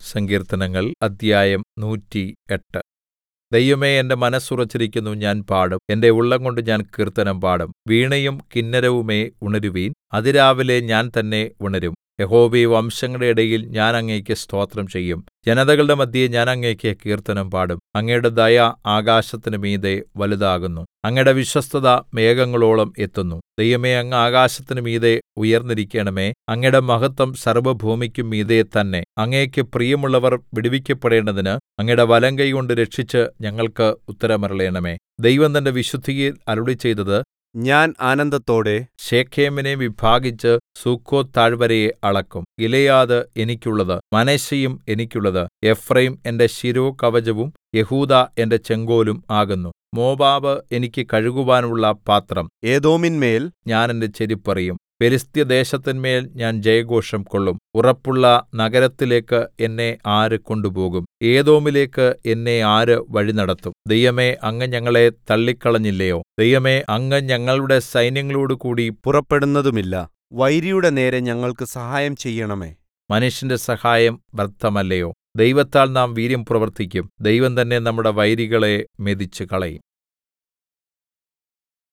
സങ്കീർത്തനങ്ങൾ അദ്ധ്യായം 108. ദൈവമേ, എന്റെ മനസ്സുറച്ചിരിക്കുന്നു, ഞാൻ പാടും. എന്റെ ഉള്ളംകൊണ്ട് ഞാൻ കീർത്തനം പാടും. വീണയും കിന്നരവുമേ, ഉണരുവിൻ. അതിരാവിലെ ഞാൻ തന്നെ ഉണരും. യഹോവേ, വംശങ്ങളുടെ ഇടയിൽ ഞാൻ അങ്ങേക്ക് സ്തോത്രം ചെയ്യും. ജനതകളുടെ മദ്ധ്യേ ഞാൻ അങ്ങേക്ക് കീർത്തനം പാടും. അങ്ങയുടെ ദയ ആകാശത്തിന് മീതെ വലുതാകുന്നു. അങ്ങയുടെ വിശ്വസ്തത മേഘങ്ങളോളം എത്തുന്നു. ദൈവമേ, അങ്ങ് ആകാശത്തിന് മീതെ ഉയർന്നിരിക്കണമേ. അങ്ങയുടെ മഹത്വം സർവ്വഭൂമിക്കും മീതെ തന്നെ. അങ്ങേക്ക് പ്രിയമുള്ളവർ വിടുവിക്കപ്പെടേണ്ടതിന് അങ്ങയുടെ വലങ്കൈകൊണ്ട് രക്ഷിച്ച് ഞങ്ങൾക്ക് ഉത്തരമരുളണമേ. ദൈവം തന്റെ വിശുദ്ധിയിൽ അരുളിച്ചെയ്തത്, ഞാൻ ആനന്ദത്തോടെ ശെഖേമിനെ വിഭാഗിച്ച് സുക്കോത്ത് താഴ്വരയെ അളക്കും. ഗിലെയാദ് എനിക്കുള്ളത്, മനശ്ശെയും എനിക്കുള്ളത്. എഫ്രയീം എന്റെ ശിരോകവചവും യെഹൂദാ എന്റെ ചെങ്കോലും ആകുന്നു. മോവാബ് എനിക്ക് കഴുകുവാനുള്ള പാത്രം. ഏദോമിന്മേൽ ഞാൻ എന്റെ ചെരിപ്പറിയും. ഫെലിസ്ത്യദേശത്തിന്മേൽ ഞാൻ ജയഘോഷം കൊള്ളും. ഉറപ്പുള്ള നഗരത്തിലേക്ക് എന്നെ ആര് കൊണ്ടുപോകും? ഏദോമിലേക്ക് എന്നെ ആര് വഴിനടത്തും? ദൈവമേ, അങ്ങ് ഞങ്ങളെ തള്ളിക്കളഞ്ഞില്ലയോ? ദൈവമേ, അങ്ങ് ഞങ്ങളുടെ സൈന്യങ്ങളോടുകൂടി പുറപ്പെടുന്നതുമില്ല. വൈരിയുടെ നേരെ ഞങ്ങൾക്ക് സഹായം ചെയ്യണമേ. മനുഷ്യന്റെ സഹായം വ്യർത്ഥമല്ലയോ? ദൈവത്താൽ നാം വീര്യം പ്രവർത്തിക്കും. ദൈവം തന്നെ നമ്മുടെ വൈരികളെ മെതിച്ചുകളയും.